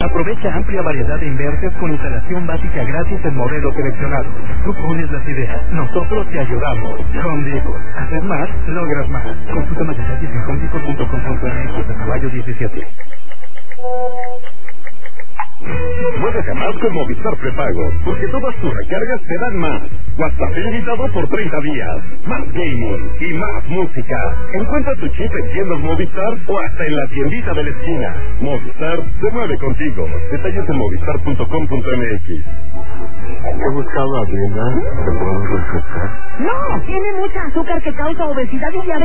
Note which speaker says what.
Speaker 1: Aprovecha amplia variedad de inverters con instalación básica gratis en modelos seleccionados. Tú pones las ideas, nosotros te ayudamos. Home Depot. Hacer más, logras más. Consulta más detalles en homedepot.com.mx hasta mayo 17.
Speaker 2: Muévete más con Movistar Prepago, porque todas tus recargas te dan más. WhatsApp ilimitado por 30 días, más gaming y más música. Encuentra tu chip en tiendas Movistar o hasta en la tiendita de la esquina. Movistar se mueve contigo. Detalles en movistar.com.mx.
Speaker 3: He buscado a Brenda, ¿te puedo refrescar?
Speaker 4: No, tiene mucha azúcar que causa obesidad y diabetes.